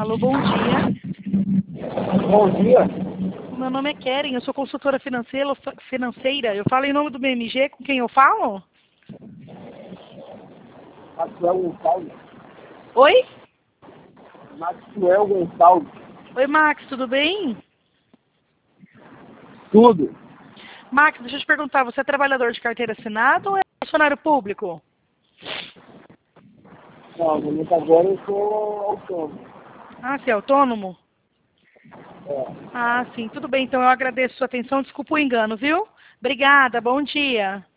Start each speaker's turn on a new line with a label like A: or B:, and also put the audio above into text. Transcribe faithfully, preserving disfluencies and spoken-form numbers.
A: Alô, bom dia.
B: Bom dia.
A: Meu nome é Keren, eu sou consultora financeira, financeira. Eu falo em nome do B M G, com quem eu falo?
B: Maxwell Gonçalves.
A: Oi?
B: Maxwell Gonçalves.
A: Oi, Max, tudo bem?
B: Tudo.
A: Max, deixa eu te perguntar, você é trabalhador de carteira assinada ou é funcionário público?
B: Não, no momento agora eu sou autônomo.
A: Ah, você é autônomo?
B: É.
A: Ah, sim, tudo bem, então eu agradeço a sua atenção, desculpa o engano, viu? Obrigada, bom dia.